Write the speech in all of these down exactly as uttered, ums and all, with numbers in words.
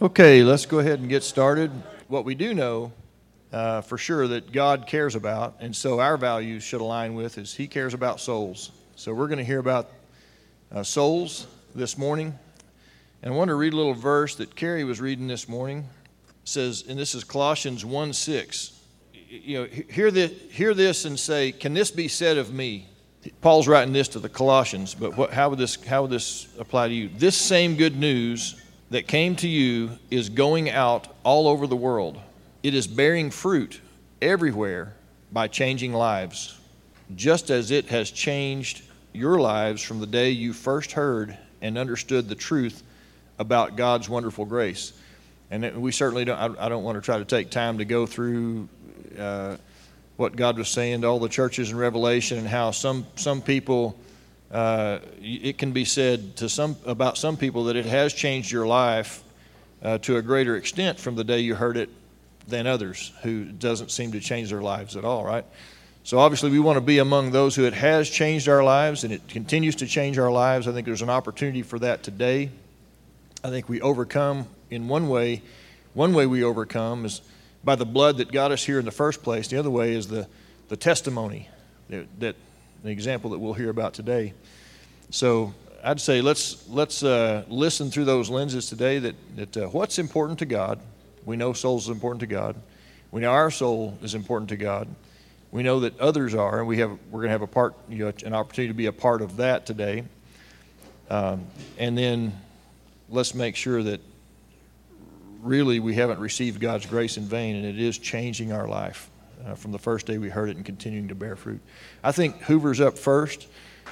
Okay, let's go ahead and get started. What we do know uh, for sure that God cares about, and so our values should align with, is He cares about souls. So we're going to hear about uh, souls this morning. And I want to read a little verse that Carrie was reading this morning. It says, and this is Colossians one six. You know, hear this, hear this and say, can this be said of me? Paul's writing this to the Colossians, but what, how would this how would this apply to you? This same good news that came to you is going out all over the world. It is bearing fruit everywhere by changing lives, just as it has changed your lives from the day you first heard and understood the truth about God's wonderful grace. And we certainly don't, I, I don't want to try to take time to go through uh, what God was saying to all the churches in Revelation and how some, some people, uh, it can be said to some about some people that it has changed your life uh, to a greater extent from the day you heard it than others who doesn't seem to change their lives at all, right? So obviously we want to be among those who it has changed our lives and it continues to change our lives. I think there's an opportunity for that today. I think we overcome in one way. One way we overcome is by the blood that got us here in the first place. The other way is the, the testimony, that, that the example that we'll hear about today. So I'd say let's let's uh, listen through those lenses today. That that uh, what's important to God. We know souls is important to God. We know our soul is important to God. We know that others are, and we have we're going to have a part, you know, an opportunity to be a part of that today. Um, and then let's make sure that really we haven't received God's grace in vain, and it is changing our life uh, from the first day we heard it and continuing to bear fruit. I think Hoover's up first.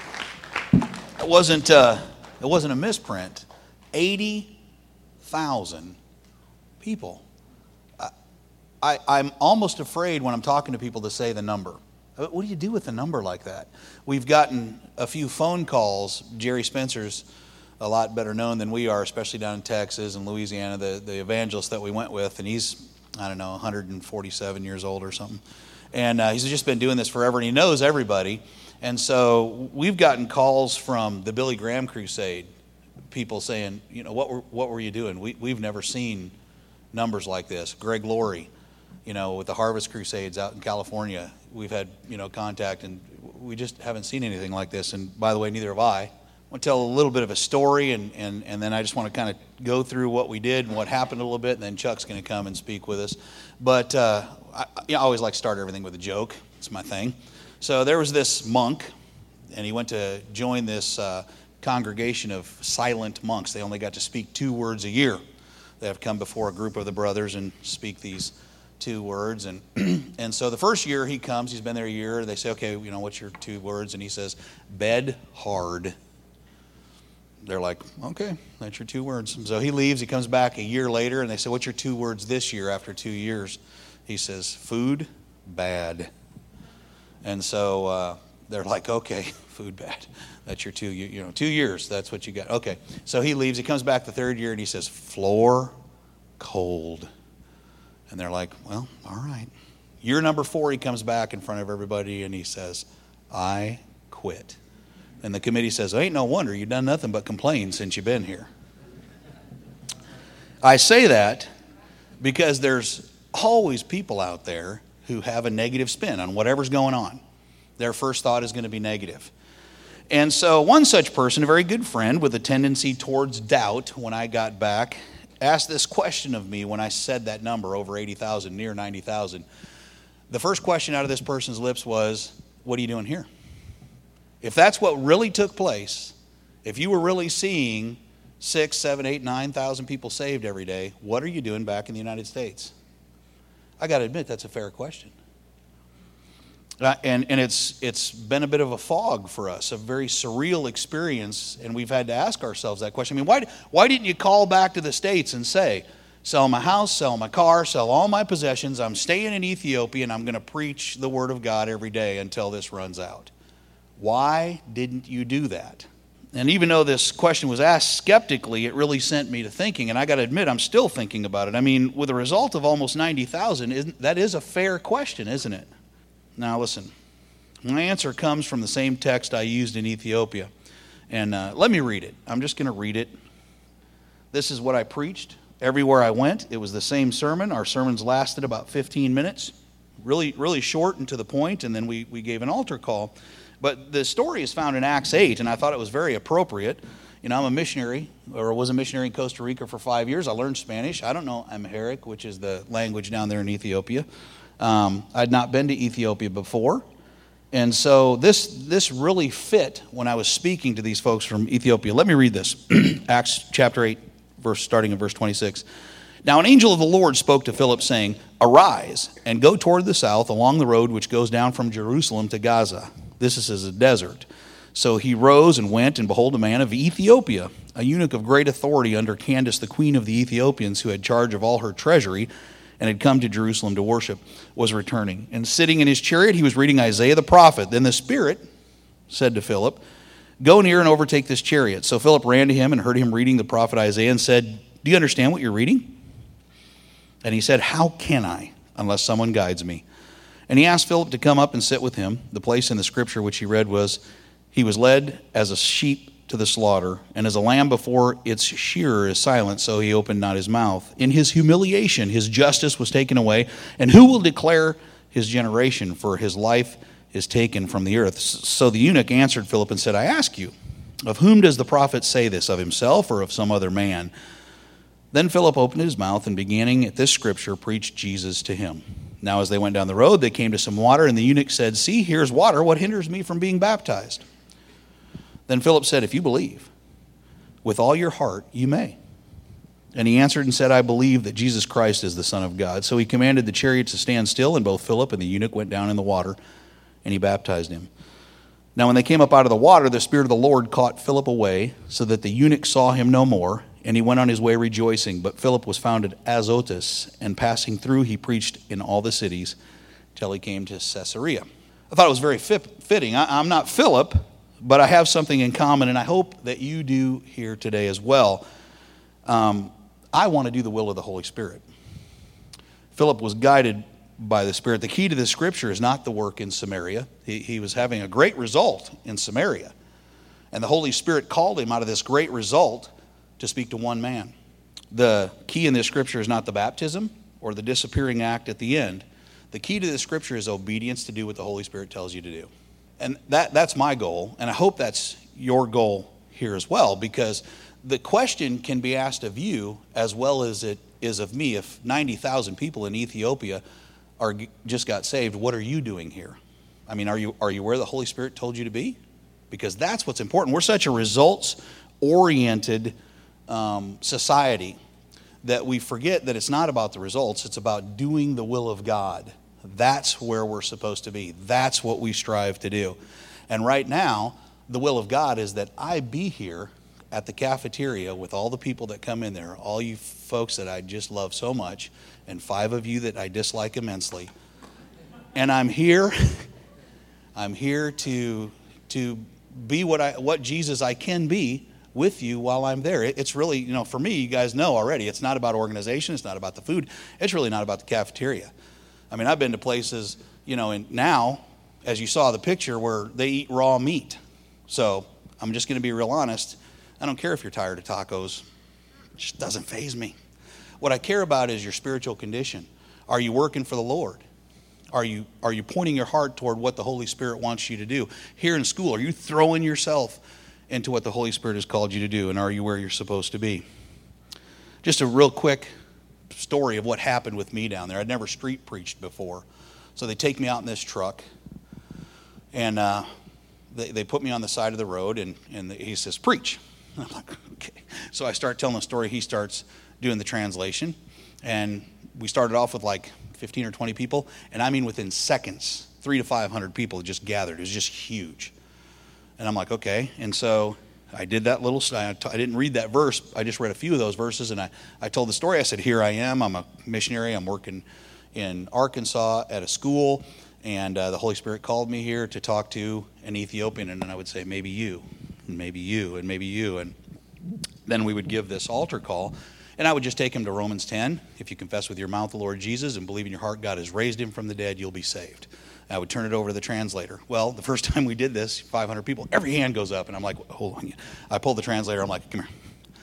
It wasn't. Uh, it wasn't a misprint. Eighty thousand people. I, I, I'm almost afraid when I'm talking to people to say the number. What do you do with a number like that? We've gotten a few phone calls. Jerry Spencer's a lot better known than we are, especially down in Texas and Louisiana, the, the evangelist that we went with, and he's, I don't know, one hundred forty-seven years old or something. And uh, he's just been doing this forever, and he knows everybody. And so we've gotten calls from the Billy Graham Crusade, people saying, you know, what were, what were you doing? We, we've never seen numbers like this. Greg Laurie, you know, with the Harvest Crusades out in California, we've had, you know, contact, and we just haven't seen anything like this. And by the way, neither have I. I want to tell a little bit of a story, and, and, and then I just want to kind of go through what we did and what happened a little bit, and then Chuck's going to come and speak with us. But uh, I, I always like to start everything with a joke. It's my thing. So there was this monk, and he went to join this uh, congregation of silent monks. They only got to speak two words a year. They have come before a group of the brothers and speak these two words. And and so the first year he comes, he's been there a year. They say, okay, you know, what's your two words? And he says, bed hard. They're like, okay, that's your two words. So he leaves, he comes back a year later, and they say, what's your two words this year after two years? He says, food bad. And so uh, they're like, okay, food bad. That's your two, you, you know, two years, that's what you got. Okay, so he leaves, he comes back the third year, and he says, floor cold. And they're like, well, all right. Year number four, he comes back in front of everybody, and he says, I quit. And the committee says, ain't no wonder you've done nothing but complain since you've been here. I say that because there's always people out there who have a negative spin on whatever's going on. Their first thought is going to be negative. And so one such person, a very good friend with a tendency towards doubt, when I got back, asked this question of me when I said that number, over eighty thousand, near ninety thousand. The first question out of this person's lips was, what are you doing here? If that's what really took place, if you were really seeing six, seven, eight, nine thousand people saved every day, what are you doing back in the United States? I got to admit, that's a fair question. Uh, and and it's it's been a bit of a fog for us, a very surreal experience, and we've had to ask ourselves that question. I mean, why why didn't you call back to the States and say, sell my house, sell my car, sell all my possessions, I'm staying in Ethiopia, and I'm going to preach the Word of God every day until this runs out? Why didn't you do that? And even though this question was asked skeptically, it really sent me to thinking, and I got to admit, I'm still thinking about it. I mean, with a result of almost ninety thousand, that is a fair question, isn't it? Now listen, my answer comes from the same text I used in Ethiopia. And uh, let me read it. I'm just going to read it. This is what I preached Everywhere I went, it was the same sermon. Our sermons lasted about fifteen minutes, really, really short and to the point, and then we, we gave an altar call. But the story is found in Acts eight, and I thought it was very appropriate. You know, I'm a missionary, or was a missionary in Costa Rica for five years. I learned Spanish. I don't know Amharic, which is the language down there in Ethiopia. Um, I'd not been to Ethiopia before. And so this this really fit when I was speaking to these folks from Ethiopia. Let me read this. Acts chapter eight, verse starting in verse twenty-six. Now an angel of the Lord spoke to Philip, saying, Arise, and go toward the south along the road which goes down from Jerusalem to Gaza. This is a desert. So he rose and went, and behold, a man of Ethiopia, a eunuch of great authority under Candace, the queen of the Ethiopians, who had charge of all her treasury, and had come to Jerusalem to worship, was returning. And sitting in his chariot, he was reading Isaiah the prophet. Then the Spirit said to Philip, Go near and overtake this chariot. So Philip ran to him and heard him reading the prophet Isaiah and said, Do you understand what you're reading? And he said, How can I, unless someone guides me? And he asked Philip to come up and sit with him. The place in the scripture which he read was, He was led as a sheep to the slaughter, and as a lamb before its shearer is silent, so he opened not his mouth. In his humiliation, his justice was taken away, and who will declare his generation? For his life is taken from the earth. So the eunuch answered Philip and said, I ask you, of whom does the prophet say this, of himself or of some other man? Then Philip opened his mouth, and beginning at this scripture, preached Jesus to him. Now as they went down the road, they came to some water, and the eunuch said, See, here's water. What hinders me from being baptized? Then Philip said, If you believe with all your heart, you may. And he answered and said, I believe that Jesus Christ is the Son of God. So he commanded the chariot to stand still, and both Philip and the eunuch went down in the water, and he baptized him. Now when they came up out of the water, the Spirit of the Lord caught Philip away, so that the eunuch saw him no more, and he went on his way rejoicing. But Philip was found at Azotus, and passing through, he preached in all the cities till he came to Caesarea. I thought it was very fit, fitting. I, I'm not Philip, but I have something in common, and I hope that you do here today as well. Um, I want to do the will of the Holy Spirit. Philip was guided by the Spirit. The key to this scripture is not the work in Samaria. He, he was having a great result in Samaria. And the Holy Spirit called him out of this great result to speak to one man. The key in this scripture is not the baptism or the disappearing act at the end. The key to this scripture is obedience to do what the Holy Spirit tells you to do. And that, that's my goal, and I hope that's your goal here as well, because the question can be asked of you as well as it is of me. If ninety thousand people in Ethiopia are just got saved, what are you doing here? I mean, are you are you where the Holy Spirit told you to be? Because that's what's important. We're such a results-oriented um, society that we forget that it's not about the results, it's about doing the will of God. That's where we're supposed to be. That's what we strive to do. And right now, the will of God is that I be here at the cafeteria with all the people that come in there, all you folks that I just love so much, and five of you that I dislike immensely. And I'm here, I'm here to to be what I what Jesus I can be with you while I'm there. It, it's really, you know, for me, you guys know already, it's not about organization, it's not about the food, it's really not about the cafeteria. I mean, I've been to places, you know, and now, as you saw the picture, where they eat raw meat. So I'm just going to be real honest. I don't care if you're tired of tacos. It just doesn't faze me. What I care about is your spiritual condition. Are you working for the Lord? Are you are you pointing your heart toward what the Holy Spirit wants you to do? Here in school, are you throwing yourself into what the Holy Spirit has called you to do? And are you where you're supposed to be? Just a real quick story of what happened with me down there. I'd never street preached before. So they take me out in this truck, and uh, they, they put me on the side of the road, and, and he says, preach. And I'm like, okay. So I start telling the story. He starts doing the translation, and we started off with like fifteen or twenty people, and I mean within seconds, three to five hundred people just gathered. It was just huge. And I'm like, okay. And so I did that little, I didn't read that verse. I just read a few of those verses, and I, I told the story. I said, here I am. I'm a missionary. I'm working in Arkansas at a school, and uh, the Holy Spirit called me here to talk to an Ethiopian. And then I would say, maybe you, and maybe you, and maybe you. And then we would give this altar call, and I would just take him to Romans ten. If you confess with your mouth the Lord Jesus and believe in your heart God has raised him from the dead, you'll be saved. I would turn it over to the translator. Well, the first time we did this, five hundred people, every hand goes up, and I'm like, hold on. I pull the translator. I'm like, come here.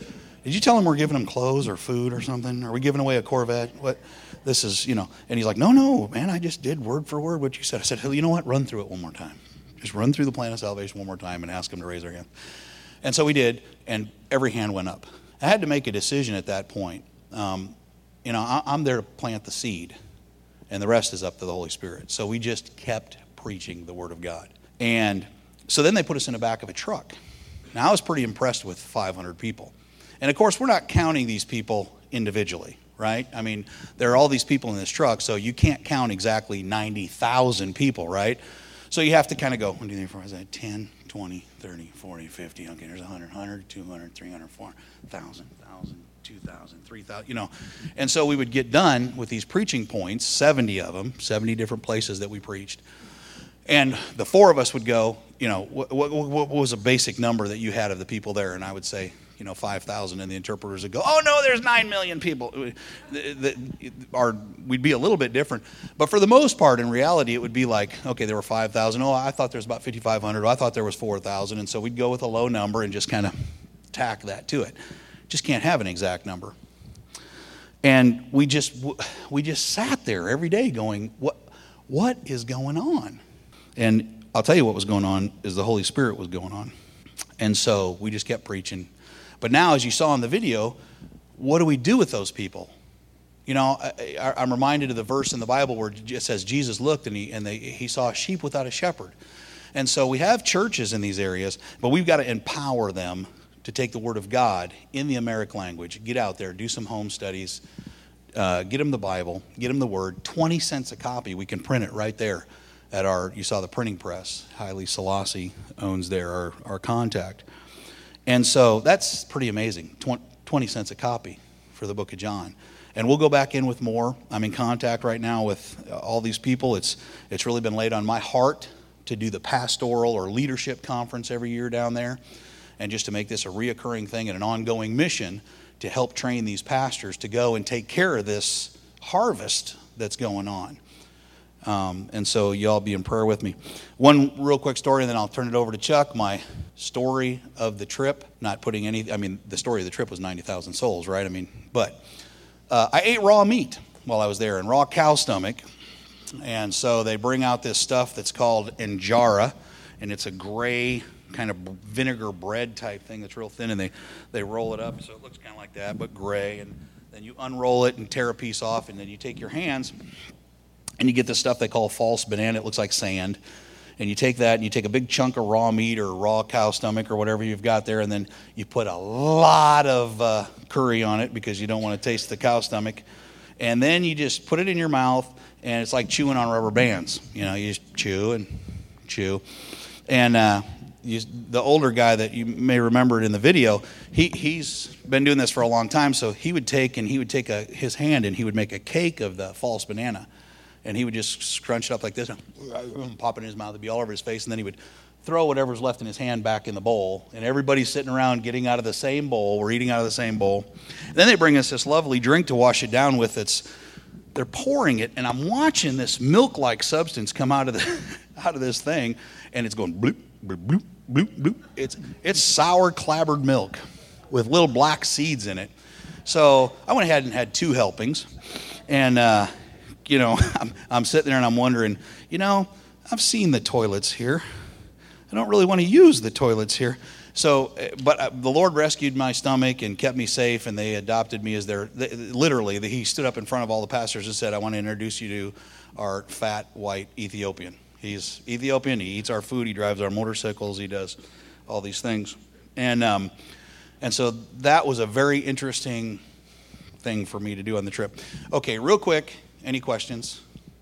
did you tell them we're giving them clothes or food or something? Are we giving away a Corvette? What? This is, you know. And he's like, no, no, man, I just did word for word what you said. I said, hey, you know what? Run through it one more time. Just run through the plan of salvation one more time and ask them to raise their hand. And so we did, and every hand went up. I had to make a decision at that point. Um, you know, I, I'm there to plant the seed, and the rest is up to the Holy Spirit. So we just kept preaching the Word of God. And so then they put us in the back of a truck. Now, I was pretty impressed with five hundred people. And, of course, we're not counting these people individually, right? I mean, there are all these people in this truck, so you can't count exactly ninety thousand people, right? So you have to kind of go, one, two, three, four, five, ten, twenty, thirty, forty, fifty. Okay, there's one hundred, one hundred, two hundred, three hundred, four hundred, one thousand, one thousand, two thousand, three thousand, you know. And so we would get done with these preaching points, seventy of them, seventy different places that we preached. And the four of us would go, you know, what, what, what was a basic number that you had of the people there? And I would say, you know, five thousand, and the interpreters would go, oh, no, there's nine million people. The, the, our, we'd be a little bit different. But for the most part, in reality, it would be like, okay, there were five thousand. Oh, I thought there was about fifty-five hundred. Oh, I thought there was four thousand. And so we'd go with a low number and just kind of tack that to it. Just can't have an exact number. And we just we just sat there every day going, what what is going on? And I'll tell you what was going on is the Holy Spirit was going on. And so we just kept preaching. But now, as you saw in the video, what do we do with those people? You know, I, I'm reminded of the verse in the Bible where it says Jesus looked and he and they, he saw a sheep without a shepherd. And so we have churches in these areas, but we've got to empower them to take the Word of God in the Amharic language, get out there, do some home studies, uh, get them the Bible, get them the Word. twenty cents a copy. We can print it right there at our, you saw the printing press. Haile Selassie owns there, our, our contact. And so that's pretty amazing, twenty cents a copy for the book of John. And we'll go back in with more. I'm in contact right now with all these people. It's it's really been laid on my heart to do the pastoral or leadership conference every year down there, and just to make this a reoccurring thing and an ongoing mission to help train these pastors to go and take care of this harvest that's going on. Um, and so y'all be in prayer with me. One real quick story, and then I'll turn it over to Chuck. My story of the trip, not putting any, I mean, the story of the trip was ninety thousand souls, right? I mean, but uh, I ate raw meat while I was there, and raw cow stomach. And so they bring out this stuff that's called injera, and it's a gray kind of vinegar bread type thing that's real thin, and they, they roll it up so it looks kind of like that, but gray. And then you unroll it and tear a piece off, and then you take your hands and you get this stuff they call false banana. It looks like sand. And you take that and you take a big chunk of raw meat or raw cow stomach or whatever you've got there, and then you put a lot of uh, curry on it because you don't want to taste the cow stomach. And then you just put it in your mouth, and it's like chewing on rubber bands. You know, you just chew and chew. And uh, you, the older guy that you may remember in the video, he, he's been doing this for a long time, so he would take and he would take a, his hand and he would make a cake of the false banana. And he would just scrunch it up like this, and pop it in his mouth. It'd be all over his face. And then he would throw whatever's left in his hand back in the bowl. And everybody's sitting around getting out of the same bowl. We're eating out of the same bowl. And then they bring us this lovely drink to wash it down with. It's, they're pouring it, and I'm watching this milk-like substance come out of the out of this thing, and it's going bloop, bloop, bloop, bloop, bloop. It's, it's sour, clabbered milk with little black seeds in it. So I went ahead and had two helpings. And... uh You know, I'm, I'm sitting there and I'm wondering, you know, I've seen the toilets here. I don't really want to use the toilets here. So, but the Lord rescued my stomach and kept me safe, and they adopted me as their, they, literally, he stood up in front of all the pastors and said, I want to introduce you to our fat, white Ethiopian. He's Ethiopian. He eats our food. He drives our motorcycles. He does all these things. And, um, and so that was a very interesting thing for me to do on the trip. Okay, real quick. Any questions?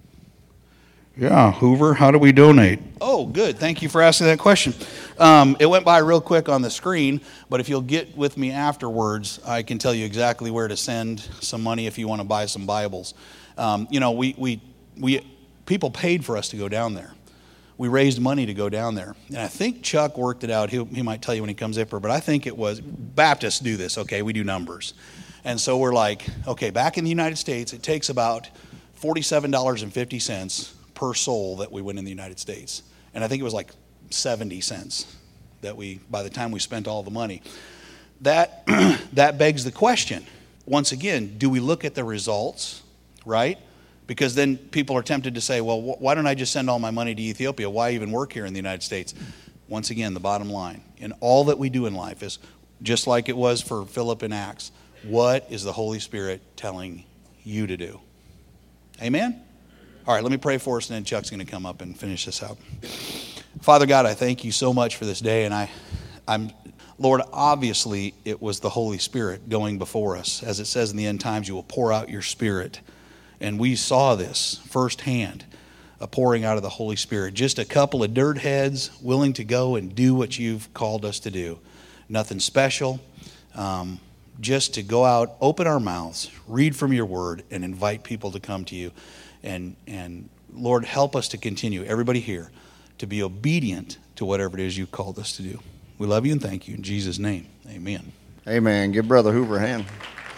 Yeah, Hoover, how do we donate? Oh, good. Thank you for asking that question. Um, it went by real quick on the screen, but if you'll get with me afterwards, I can tell you exactly where to send some money if you want to buy some Bibles. Um, you know, we, we, we people paid for us to go down there. We raised money to go down there. And I think Chuck worked it out. He, he might tell you when he comes up here, but I think it was, Baptists do this, okay? We do numbers. And so we're like, okay, back in the United States, it takes about forty-seven dollars and fifty cents per soul that we win in the United States. And I think it was like seventy cents that we, by the time we spent all the money. that, that begs the question. Once again, do we look at the results, right? Because then people are tempted to say, well, wh- why don't I just send all my money to Ethiopia? Why even work here in the United States? Once again, the bottom line in all that we do in life is just like it was for Philip in Acts. What is the Holy Spirit telling you to do? Amen? All right, let me pray for us, and then Chuck's going to come up and finish this out. Father God, I thank you so much for this day, and I, I'm, Lord, obviously it was the Holy Spirit going before us. As it says in the end times, you will pour out your Spirit. And we saw this firsthand, a pouring out of the Holy Spirit. Just a couple of dirt heads willing to go and do what you've called us to do. Nothing special. Um, just to go out, open our mouths, read from your word, and invite people to come to you. And, and Lord, help us to continue, everybody here, to be obedient to whatever it is you've called us to do. We love you and thank you. In Jesus' name, amen. Amen. Give Brother Hoover a hand.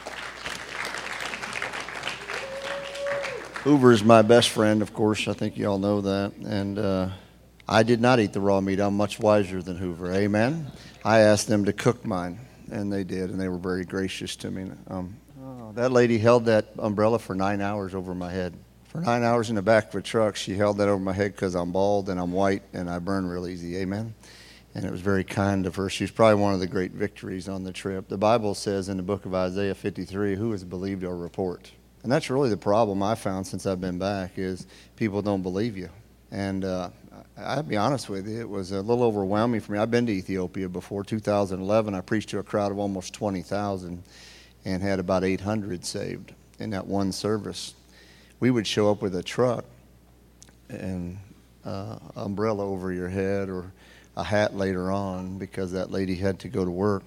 Hoover is my best friend, of course. I think you all know that. And uh, I did not eat the raw meat. I'm much wiser than Hoover. Amen. I asked them to cook mine, and they did, and they were very gracious to me. Um, oh, that lady held that umbrella for nine hours over my head. For nine hours in the back of a truck, she held that over my head because I'm bald and I'm white and I burn real easy. Amen. And it was very kind of her. She was probably one of the great victories on the trip. The Bible says in the book of Isaiah fifty-three, who has believed our report? And that's really the problem I found since I've been back is people don't believe you. And uh, I'll be honest with you, it was a little overwhelming for me. I've been to Ethiopia before. two thousand eleven, I preached to a crowd of almost twenty thousand and had about eight hundred saved in that one service. We would show up with a truck and uh, umbrella over your head or a hat later on because that lady had to go to work.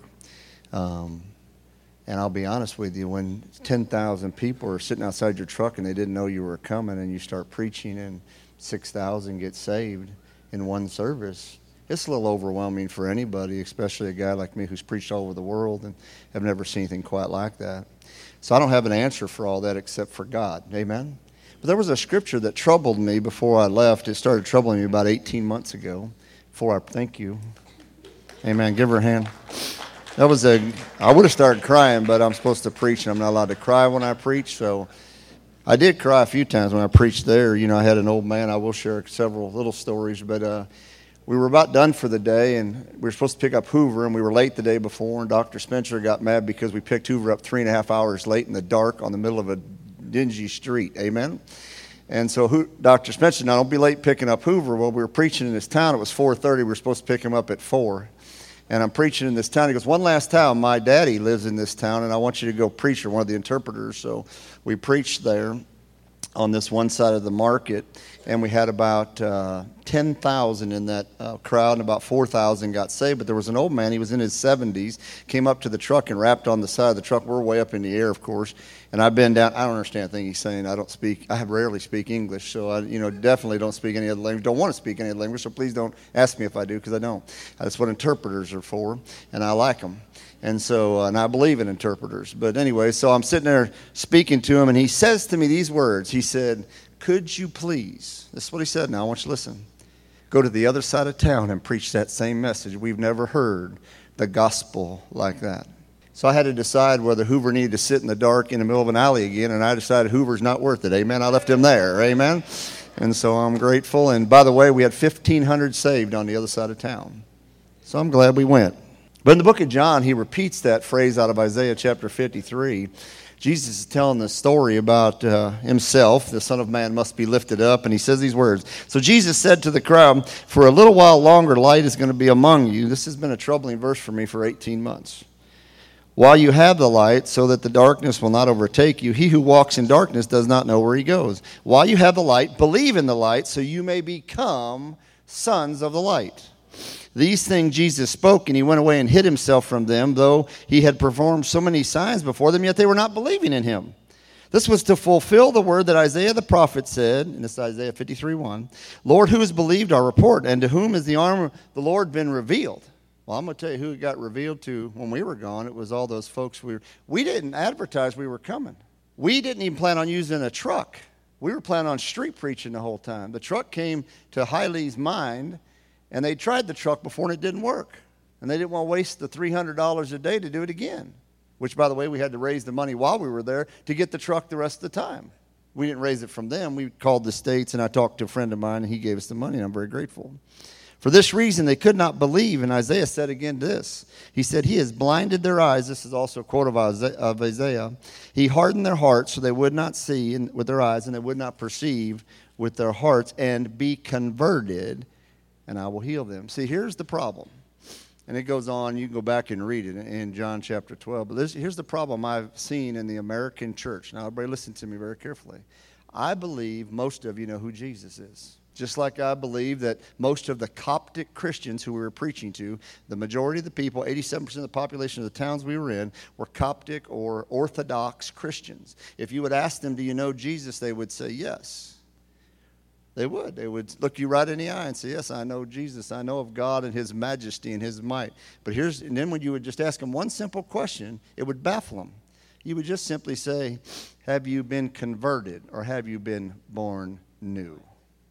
Um, and I'll be honest with you, when ten thousand people are sitting outside your truck and they didn't know you were coming and you start preaching and six thousand get saved in one service, it's a little overwhelming for anybody, especially a guy like me who's preached all over the world and have never seen anything quite like that. So I don't have an answer for all that except for God. Amen? But there was a scripture that troubled me before I left. It started troubling me about eighteen months ago. Before I thank you. Amen. Give her a hand. That was a, I would have started crying, but I'm supposed to preach, and I'm not allowed to cry when I preach, so I did cry a few times when I preached there. You know, I had an old man. I will share several little stories, but uh, we were about done for the day, and we were supposed to pick up Hoover, and we were late the day before, and Doctor Spencer got mad because we picked Hoover up three and a half hours late in the dark on the middle of a dingy street. Amen? And so who, Doctor Spencer, now don't be late picking up Hoover. Well, we were preaching in this town. It was four thirty. We were supposed to pick him up at four. And I'm preaching in this town. He goes, one last time, my daddy lives in this town, and I want you to go preach, or one of the interpreters. So we preached there on this one side of the market, and we had about uh, ten thousand in that uh, crowd, and about four thousand got saved. But there was an old man, he was in his seventies, came up to the truck and rapped on the side of the truck. We're way up in the air, of course, and I've been down. I don't understand a thing he's saying. I don't speak, I rarely speak English, so I you know definitely don't speak any other language. Don't want to speak any other language, so please don't ask me if I do, because I don't. That's what interpreters are for, and I like them. And so, uh, and I believe in interpreters. But anyway, so I'm sitting there speaking to him, and he says to me these words. He said, could you please, this is what he said now, I want you to listen, go to the other side of town and preach that same message. We've never heard the gospel like that. So I had to decide whether Hoover needed to sit in the dark in the middle of an alley again, and I decided Hoover's not worth it. Amen. I left him there. Amen. And so I'm grateful. And by the way, we had fifteen hundred saved on the other side of town. So I'm glad we went. But in the book of John, he repeats that phrase out of Isaiah chapter fifty-three. Jesus is telling the story about uh, himself. The Son of Man must be lifted up. And he says these words. So Jesus said to the crowd, for a little while longer, light is going to be among you. This has been a troubling verse for me for eighteen months. While you have the light, so that the darkness will not overtake you, he who walks in darkness does not know where he goes. While you have the light, believe in the light, so you may become sons of the light. These things Jesus spoke, and he went away and hid himself from them, though he had performed so many signs before them, yet they were not believing in him. This was to fulfill the word that Isaiah the prophet said, and this is Isaiah fifty-three one, Lord, who has believed our report, and to whom has the arm of the Lord been revealed? Well, I'm going to tell you who it got revealed to when we were gone. It was all those folks. We were, we didn't advertise we were coming. We didn't even plan on using a truck. We were planning on street preaching the whole time. The truck came to Hiley's mind, and they tried the truck before and it didn't work. And they didn't want to waste the three hundred dollars a day to do it again, which, by the way, we had to raise the money while we were there to get the truck the rest of the time. We didn't raise it from them. We called the states, and I talked to a friend of mine, and he gave us the money, and I'm very grateful. For this reason, they could not believe, and Isaiah said again this. He said, he has blinded their eyes. This is also a quote of Isaiah. He hardened their hearts so they would not see with their eyes, and they would not perceive with their hearts, and be converted, and I will heal them. See, here's the problem. And it goes on. You can go back and read it in John chapter twelve. But this, here's the problem I've seen in the American church. Now, everybody listen to me very carefully. I believe most of you know who Jesus is. Just like I believe that most of the Coptic Christians who we were preaching to, the majority of the people, eighty-seven percent of the population of the towns we were in, were Coptic or Orthodox Christians. If you would ask them, do you know Jesus, they would say yes. They would. They would look you right in the eye and say, yes, I know Jesus. I know of God and his majesty and his might. But here's, and then when you would just ask them one simple question, it would baffle them. You would just simply say, have you been converted or have you been born new?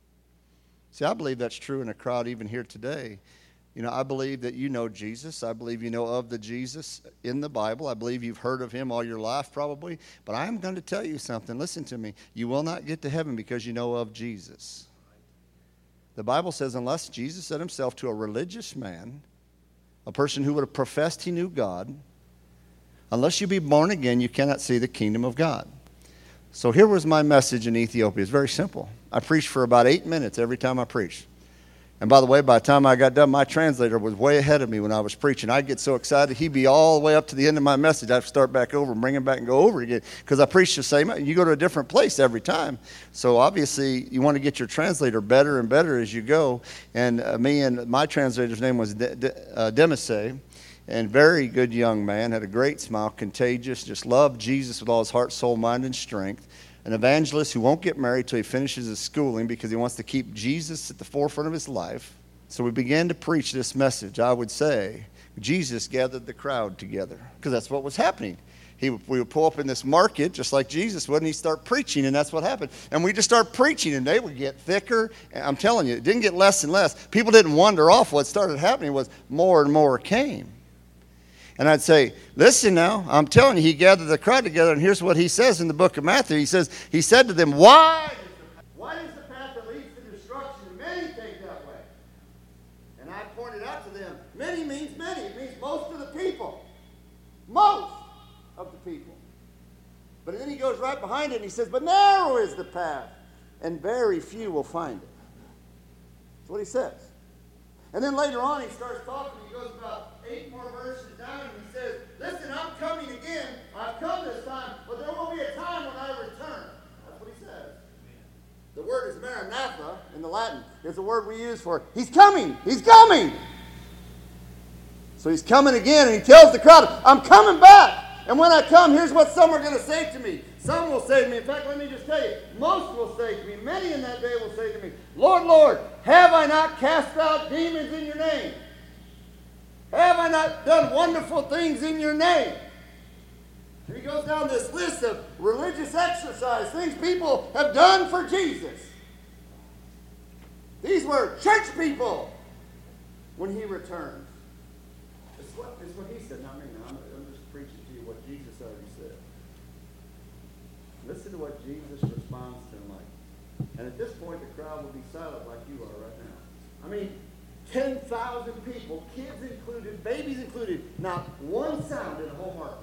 See, I believe that's true in a crowd even here today. You know, I believe that you know Jesus. I believe you know of the Jesus in the Bible. I believe you've heard of him all your life probably. But I'm going to tell you something. Listen to me. You will not get to heaven because you know of Jesus. The Bible says unless Jesus said himself to a religious man, a person who would have professed he knew God, unless you be born again, you cannot see the kingdom of God. So here was my message in Ethiopia. It's very simple. I preached for about eight minutes every time I preached. And by the way, by the time I got done, my translator was way ahead of me when I was preaching. I'd get so excited, he'd be all the way up to the end of my message. I'd have to start back over and bring him back and go over again because I preached the same. You go to a different place every time. So obviously, you want to get your translator better and better as you go. And uh, me and my translator's name was De- De- uh, Demise, and very good young man, had a great smile, contagious, just loved Jesus with all his heart, soul, mind, and strength. An evangelist who won't get married till he finishes his schooling because he wants to keep Jesus at the forefront of his life. So we began to preach this message. I would say Jesus gathered the crowd together because that's what was happening. He, we would pull up in this market just like Jesus would, and he'd start preaching, and that's what happened. And we just start preaching, and they would get thicker. And I'm telling you, it didn't get less and less. People didn't wander off. What started happening was more and more came. And I'd say, listen now, I'm telling you, he gathered the crowd together, and here's what he says in the book of Matthew. He says, he said to them, why, why is the path that leads to destruction, and many take that way? And I pointed out to them, many means many. It means most of the people. Most of the people. But then he goes right behind it, and he says, but narrow is the path, and very few will find it. That's what he says. And then later on, he starts talking. He goes about eight more verses down, and he says, listen, I'm coming again. I've come this time, but there will be a time when I return. That's what he says. The word is Maranatha in the Latin. It's a word we use for, he's coming. He's coming. So he's coming again, and he tells the crowd, I'm coming back. And when I come, here's what some are going to say to me. Some will say to me, in fact, let me just tell you, most will say to me, many in that day will say to me, Lord, Lord, have I not cast out demons in your name? Have I not done wonderful things in your name? And he goes down this list of religious exercise, things people have done for Jesus. These were church people when he returns. It's what, it's what he said, not me. Now, I'm, I'm just preaching to you what Jesus already said. Listen to what Jesus responds to him like. And at this point, the crowd will be silent like you are right now. I mean, ten thousand people, kids included, babies included, not one sound in the whole market.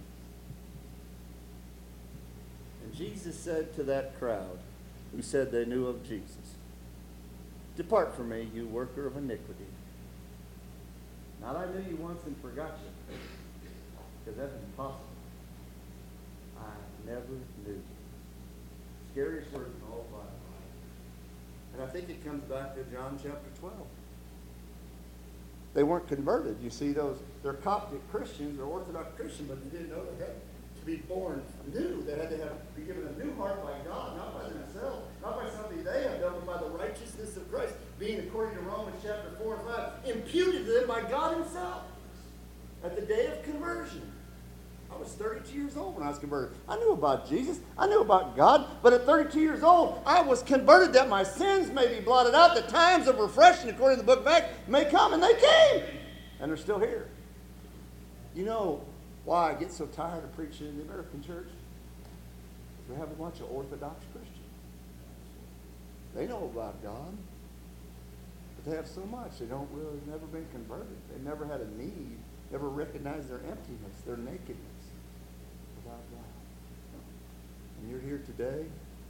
And Jesus said to that crowd who said they knew of Jesus, depart from me, you worker of iniquity. Not I knew you once and forgot you, because that's impossible. I never knew you. Scariest word in the whole Bible. And I think it comes back to John chapter twelve. They weren't converted. You see, those they're Coptic Christians, they're Orthodox Christians, but they didn't know they had to be born new. They had to have be given a new heart by God, not by themselves, not by something they have done, but by the righteousness of Christ, being, according to Romans chapter four and five, imputed to them by God himself at the day of conversion. I was thirty-two years old when I was converted. I knew about Jesus. I knew about God. But at thirty-two years old, I was converted that my sins may be blotted out. The times of refreshing, according to the book of Acts, may come. And they came. And they're still here. You know why I get so tired of preaching in the American church? We have a bunch of Orthodox Christians. They know about God, but they have so much. They don't really, never been converted. They never had a need, never recognized their emptiness, their nakedness without God. And you're here today.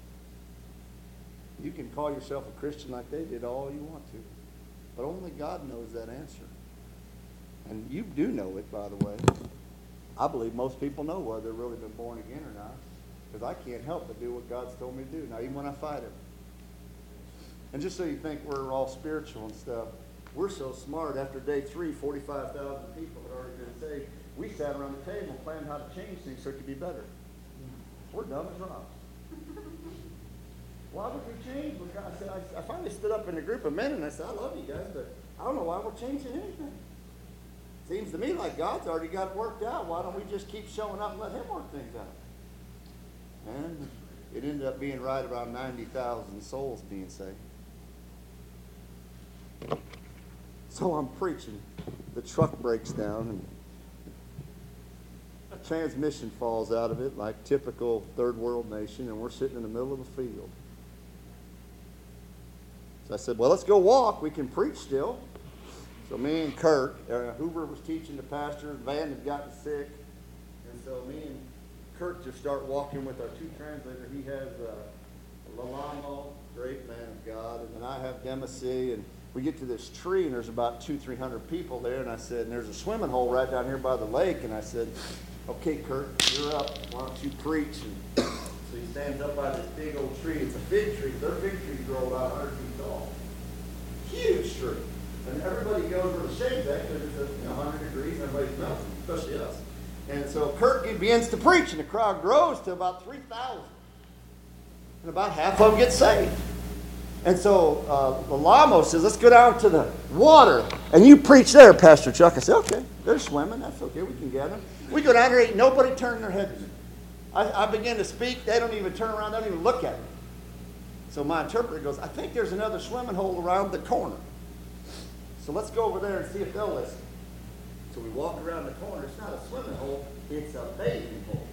You can call yourself a Christian like they did all you want to, but only God knows that answer. And you do know it, by the way. I believe most people know whether they've really been born again or not, because I can't help but do what God's told me to do, now even when I fight Him. And just so you think we're all spiritual and stuff, we're so smart. After day three, forty-five thousand people had already been saved. We sat around the table and planned how to change things so it could be better. We're dumb as rocks. Why would we change? Because I, said, I, I finally stood up in a group of men and I said, I love you guys, but I don't know why we're changing anything. Seems to me like God's already got it worked out. Why don't we just keep showing up and let Him work things out? And it ended up being right around ninety thousand souls being saved. So I'm preaching. The truck breaks down and a transmission falls out of it like typical third world nation, and we're sitting in the middle of the field. So I said, well, let's go walk. We can preach still. So me and Kirk, uh, Hoover was teaching the pastor, Van had gotten sick, and so me and Kirk just start walking with our two translators. He has uh, Lalamo, great man of God, and then I have Demacy, and we get to this tree, and there's about two, three hundred people there, and I said, and there's a swimming hole right down here by the lake, and I said, okay, Kirk, you're up. Why don't you preach? And so he stands up by this big old tree. It's a fig tree. Their fig trees grow about one hundred feet tall. Huge tree. And everybody goes where the shade's at because it's you know, one hundred degrees, and everybody's melting, especially us. And so Kirk begins to preach, and the crowd grows to about three thousand. And about half of them get saved. And so uh, Lalamo says, let's go down to the water. And you preach there, Pastor Chuck. I said, okay, they're swimming. That's okay. We can get them. We go down there, ain't nobody turning their head to me. I, I begin to speak. They don't even turn around. They don't even look at me. So my interpreter goes, I think there's another swimming hole around the corner. So let's go over there and see if they'll listen. So we walk around the corner. It's not a swimming hole. It's a bathing hole.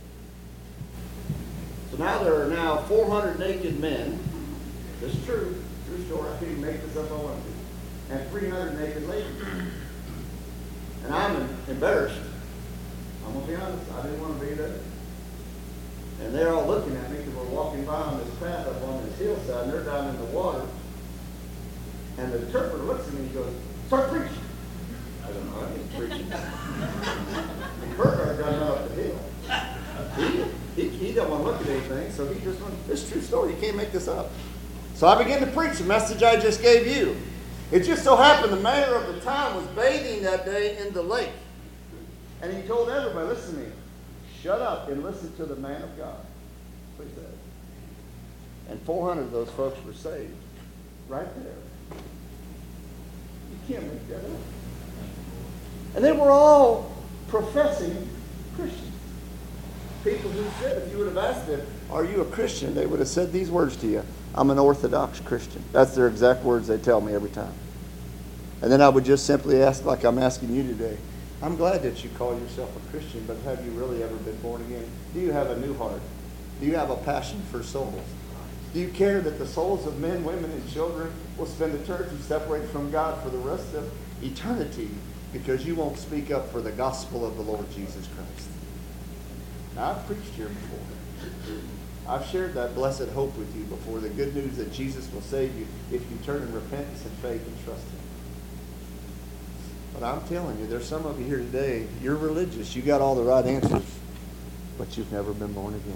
So now there are now four hundred naked men. This is true. True story. I couldn't make this up I wanted to. And three hundred naked ladies. And I'm embarrassed. I'm going to be honest. I didn't want to be there. And they're all looking at me because we're walking by on this path up on this hillside, and they're down in the water. And the interpreter looks at me and he goes, start preaching. I don't know. I ain't preaching. And Kurt already got up the hill. He, he, he don't want to look at anything, so he just went, this is a true story. You can't make this up. So I began to preach the message I just gave you. It just so happened the mayor of the town was bathing that day in the lake. And he told everybody, listen to me, shut up and listen to the man of God. That's what he said. And four hundred of those folks were saved right there. You can't make that up. And they were all professing Christians. People who said, if you would have asked them, are you a Christian? They would have said these words to you. I'm an Orthodox Christian. That's their exact words they tell me every time. And then I would just simply ask, like I'm asking you today, I'm glad that you call yourself a Christian, but have you really ever been born again? Do you have a new heart? Do you have a passion for souls? Do you care that the souls of men, women, and children will spend eternity separated from God for the rest of eternity because you won't speak up for the gospel of the Lord Jesus Christ? Now, I've preached here before. I've shared that blessed hope with you before, the good news that Jesus will save you if you turn in repentance and faith and trust Him. But I'm telling you, there's some of you here today, you're religious, you got all the right answers, but you've never been born again.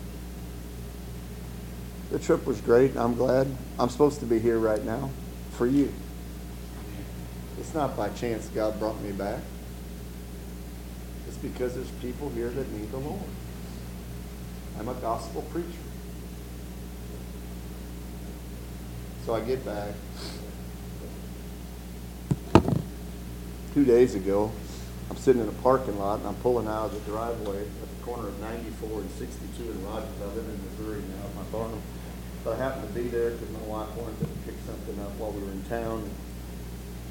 The trip was great. I'm glad. I'm supposed to be here right now for you. It's not by chance God brought me back. It's because there's people here that need the Lord. I'm a gospel preacher. So I get back. Two days ago, I'm sitting in a parking lot, and I'm pulling out of the driveway at the corner of ninety-four and sixty-two in Rogers. I live in Missouri now at my farm. But I happened to be there because my wife wanted to pick something up while we were in town.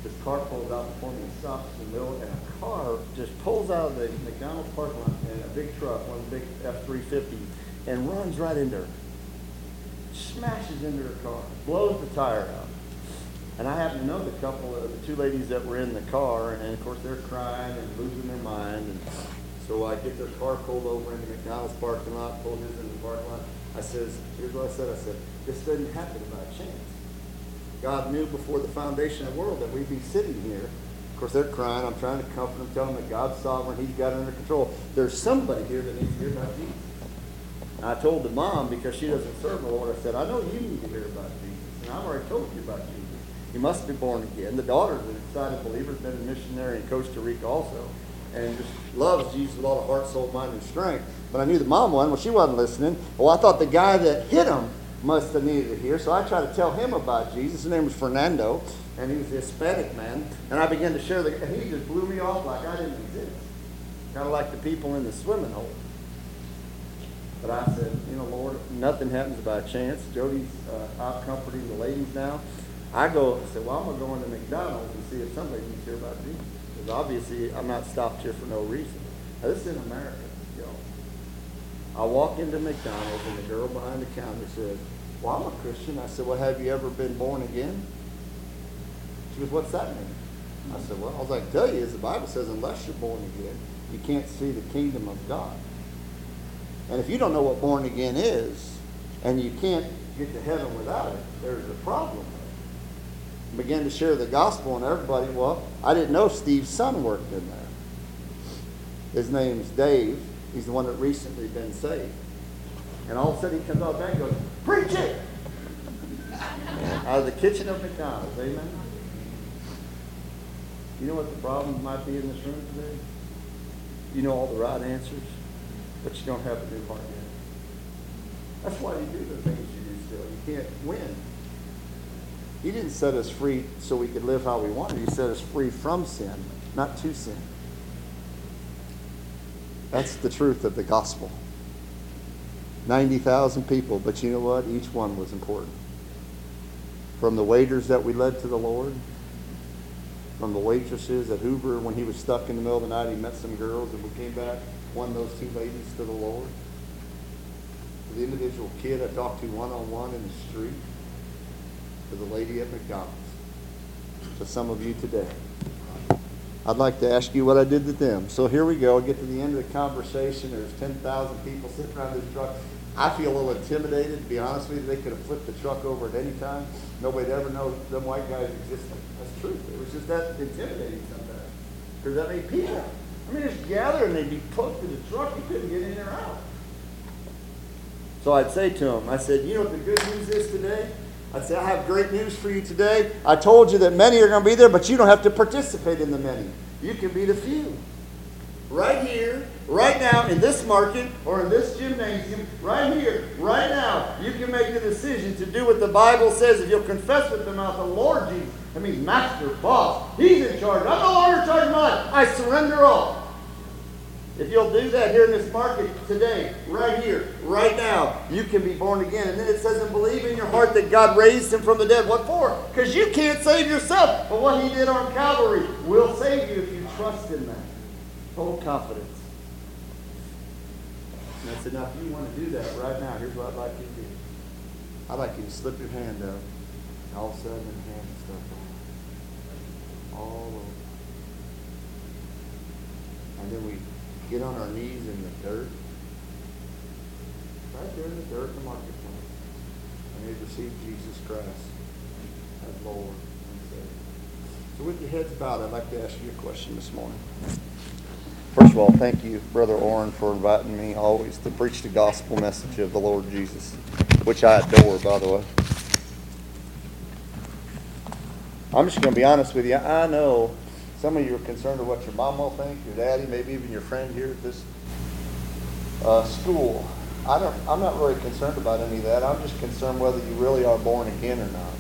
This car pulls out before me and stops in the middle, and a car just pulls out of the McDonald's parking lot in a big truck, one of the big F three fifties, and runs right into her. Smashes into her car, blows the tire out. And I happen to know the couple, of the two ladies that were in the car, and of course they're crying and losing their mind. And so I get their car pulled over into McDonald's parking lot, pulled his in the parking lot. I says, here's what I said. I said, this doesn't happen by chance. God knew before the foundation of the world that we'd be sitting here. Of course, they're crying. I'm trying to comfort them, tell them that God's sovereign. He's got it under control. There's somebody here that needs to hear about Jesus. And I told the mom, because she doesn't serve the Lord, I said, I know you need to hear about Jesus. And I've already told you about Jesus. You must be born again. The daughter's an excited believer, has been a missionary in Costa Rica also, and just loves Jesus with all the heart, soul, mind, and strength. But I knew the mom one. Well, she wasn't listening. Well, I thought the guy that hit him must have needed to hear, so I tried to tell him about Jesus. His name was Fernando, and he was a Hispanic man. And I began to share the, and he just blew me off like I didn't exist, kind of like the people in the swimming hole. But I said, you know, Lord, nothing happens by chance. Jody's uh, out comforting the ladies now. I go, I said, well, I'm going to go into McDonald's and see if somebody needs to hear about Jesus. Because obviously, I'm not stopped here for no reason. Now, this is in America, y'all. I walk into McDonald's, and the girl behind the counter says, well, I'm a Christian. I said, well, have you ever been born again? She goes, what's that mean? I said, well, all I can tell you is the Bible says unless you're born again, you can't see the kingdom of God. And if you don't know what born again is, and you can't get to heaven without it, there's a problem. Began to share the gospel, and everybody, well, I didn't know Steve's son worked in there. His name's Dave. He's the one that recently been saved. And all of a sudden he comes out back and goes, preach it! Out of the kitchen of McDonald's, amen? You know what the problem might be in this room today? You know all the right answers, but you don't have a new heart yet. That's why you do the things you do still. You can't win. He didn't set us free so we could live how we wanted. He set us free from sin, not to sin. That's the truth of the gospel. ninety thousand people, but you know what? Each one was important. From the waiters that we led to the Lord, from the waitresses at Hoover when he was stuck in the middle of the night, he met some girls, and we came back, won those two ladies to the Lord. To the individual kid I talked to one-on-one in the street, to the lady at McDonald's, to some of you today. I'd like to ask you what I did to them. So here we go. I get to the end of the conversation. There's ten thousand people sitting around this truck. I feel a little intimidated, to be honest with you. They could have flipped the truck over at any time. Nobody'd ever know them white guys existed. That's true. It was just that intimidating sometimes. There's that many people. I mean, just gather and they'd be put to the truck. You couldn't get in or out. So I'd say to them, I said, you know what the good news is today? I'd say, I have great news for you today. I told you that many are going to be there, but you don't have to participate in the many. You can be the few. Right here, right now, in this market, or in this gymnasium, right here, right now, you can make the decision to do what the Bible says. If you'll confess with the mouth the Lord Jesus, that means master, boss. He's in charge. I'm no longer in charge of mine. I surrender all. If you'll do that here in this market today, right here, right now, you can be born again. And then it says, and believe in your heart that God raised him from the dead. What for? Because you can't save yourself. But what he did on Calvary will save you if you trust in that. Total confidence. And I said, now if you want to do that right now, here's what I'd like you to do. I'd like you to slip your hand up. And all of a sudden, the hand will start going all over. And then we get on our knees in the dirt, right there in the dirt in the marketplace, and they receive Jesus Christ as Lord and Savior. So with your heads bowed, I'd like to ask you a question this morning. First of all, thank you, Brother Orrin, for inviting me always to preach the gospel message of the Lord Jesus, which I adore, by the way. I'm just going to be honest with you. I know some of you are concerned with what your mom will think, your daddy, maybe even your friend here at this uh, school. I don't, I'm not really concerned about any of that. I'm just concerned whether you really are born again or not.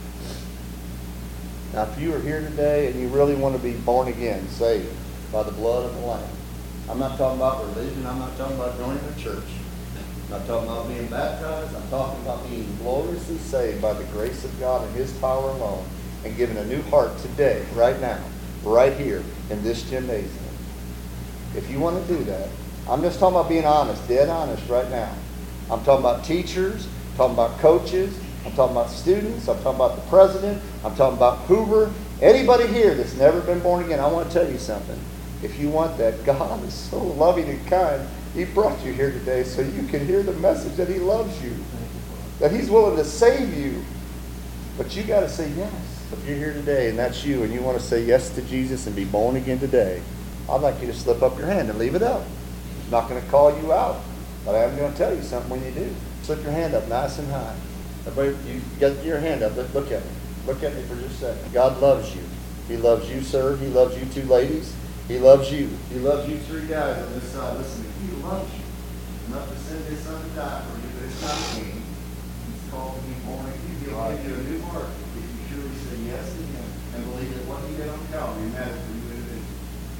Now, if you are here today and you really want to be born again, saved by the blood of the Lamb, I'm not talking about religion. I'm not talking about joining a church. I'm not talking about being baptized. I'm talking about being gloriously saved by the grace of God and his power alone. and given a new heart today, right now, right here in this gymnasium. If you want to do that, I'm just talking about being honest, dead honest right now. I'm talking about teachers, I'm talking about coaches, I'm talking about students, I'm talking about the president, I'm talking about Hoover. Anybody here that's never been born again, I want to tell you something. If you want that, God is so loving and kind. He brought you here today so you can hear the message that he loves you, that he's willing to save you. But you got to say yes. If you're here today and that's you and you want to say yes to Jesus and be born again today, I'd like you to slip up your hand and leave it up. I'm not going to call you out, but I am going to tell you something when you do. Slip your hand up nice and high. Everybody, you got your hand up. Look at me. Look at me for just a second. God loves you. He loves you, sir. He loves you two ladies. He loves you. He loves you three guys on this side. Listen, he loves you enough to send his son to die for you, but it's not me. He's called to be born again. He'll give you a new heart if you truly say yes to him and believe that what he did on Calvary matters for you individually.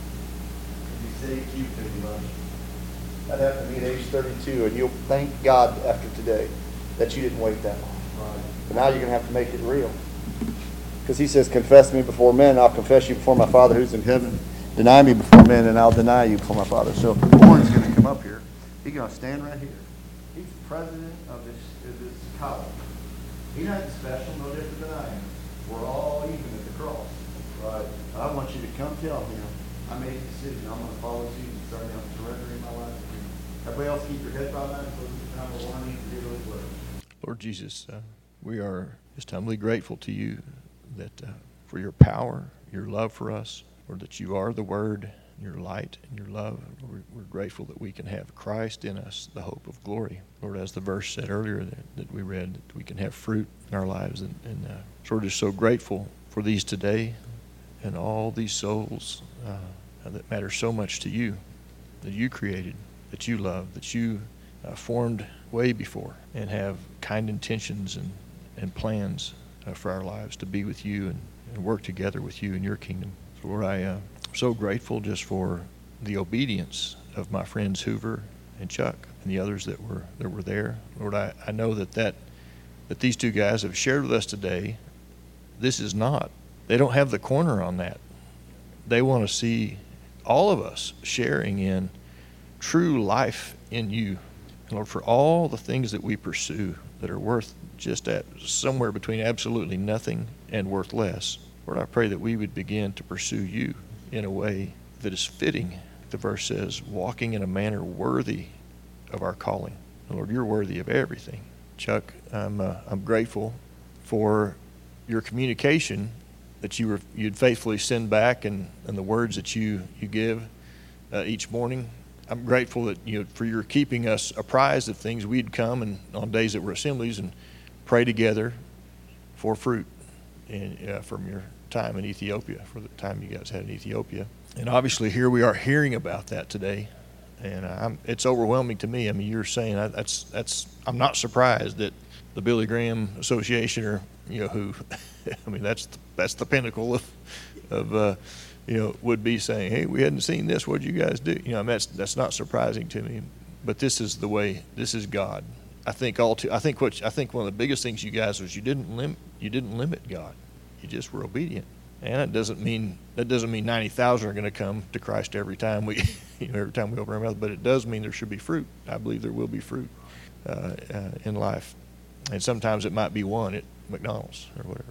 If you say it, you because he loves you. That happened to me at age thirty-two, and you'll thank God after today that you didn't wait that long. Right. But now you're going to have to make it real. Because he says, confess me before men, and I'll confess you before my Father who's in heaven. Deny me before men, and I'll deny you before my Father. So Warren's going to come up here. He's going to stand right here. He's president of this, of this college. He's not special, no different than I am. We're all even at the cross. Right? I want you to come tell him, I made a decision. I'm going to follow Jesus, starting out surrendering my life to him. Everybody else keep your head bowed down and close your time. We're wanting to do those words. Lord Jesus, uh, we are just humbly grateful to you that uh, for your power, your love for us, Lord, that you are the Word, your light, and your love. Lord, we're grateful that we can have Christ in us, the hope of glory. Lord, as the verse said earlier that, that we read, that we can have fruit in our lives. And, and uh, so we're just so grateful for these today and all these souls uh, that matter so much to you, that you created, that you love, that you uh, formed way before and have kind intentions and, and plans uh, for our lives to be with you and, and work together with you in your kingdom. So Lord, I am uh, so grateful just for the obedience of my friends Hoover and Chuck and the others that were that were there. Lord, I, I know that, that that these two guys have shared with us today. This is not, they don't have the corner on that. They want to see all of us sharing in true life in you. And Lord, for all the things that we pursue that are worth just at somewhere between absolutely nothing and worth less, Lord, I pray that we would begin to pursue you in a way that is fitting. The verse says, walking in a manner worthy of our calling. And Lord, you're worthy of everything. Chuck, I'm uh, I'm grateful for your communication that you were you'd faithfully send back and, and the words that you you give uh, each morning. I'm grateful that you know for your keeping us apprised of things. We'd come and on days that were assemblies and pray together for fruit in, uh, from your time in Ethiopia, for the time you guys had in Ethiopia. And obviously here we are hearing about that today, and I'm, it's overwhelming to me. I mean, you're saying I, that's that's I'm not surprised that the Billy Graham Association, or you know who, I mean that's the, that's the pinnacle of of uh, you know would be saying, hey, we hadn't seen this. What'd you guys do? You know, I mean, that's that's not surprising to me. But this is the way. This is God. I think all too. I think what I think one of the biggest things you guys was you didn't lim you didn't limit God. You just were obedient. And that doesn't mean that doesn't mean ninety thousand are going to come to Christ every time we, you know, every time we open our mouth. But it does mean there should be fruit. I believe there will be fruit uh, uh, in life, and sometimes it might be one at McDonald's or whatever.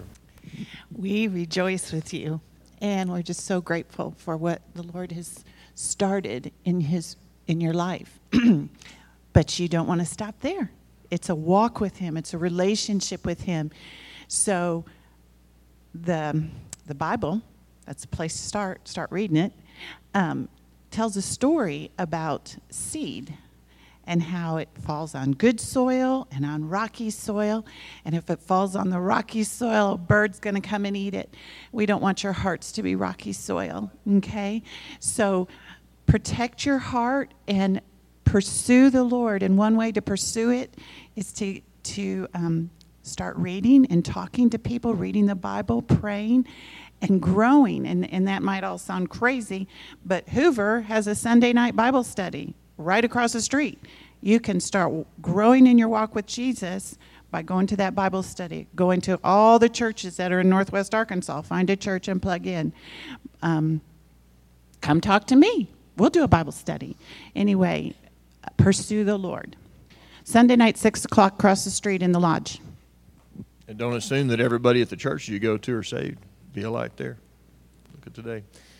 We rejoice with you, and we're just so grateful for what the Lord has started in his in your life. But you don't want to stop there. It's a walk with him. It's a relationship with him. So the the Bible, that's a place to start, start reading it, um, tells a story about seed and how it falls on good soil and on rocky soil. And if it falls on the rocky soil, a bird's going to come and eat it. We don't want your hearts to be rocky soil, okay? So protect your heart and pursue the Lord. And one way to pursue it is to, to um, start reading and talking to people, reading the Bible, praying, and growing. And, and that might all sound crazy, but Hoover has a Sunday night Bible study right across the street. You can start growing in your walk with Jesus by going to that Bible study, going to all the churches that are in Northwest Arkansas. Find a church and plug in. Um, come talk to me. We'll do a Bible study. Anyway, pursue the Lord. Sunday night, six o'clock, across the street in the lodge. And don't assume that everybody at the church you go to are saved. Be a light there. Look at today.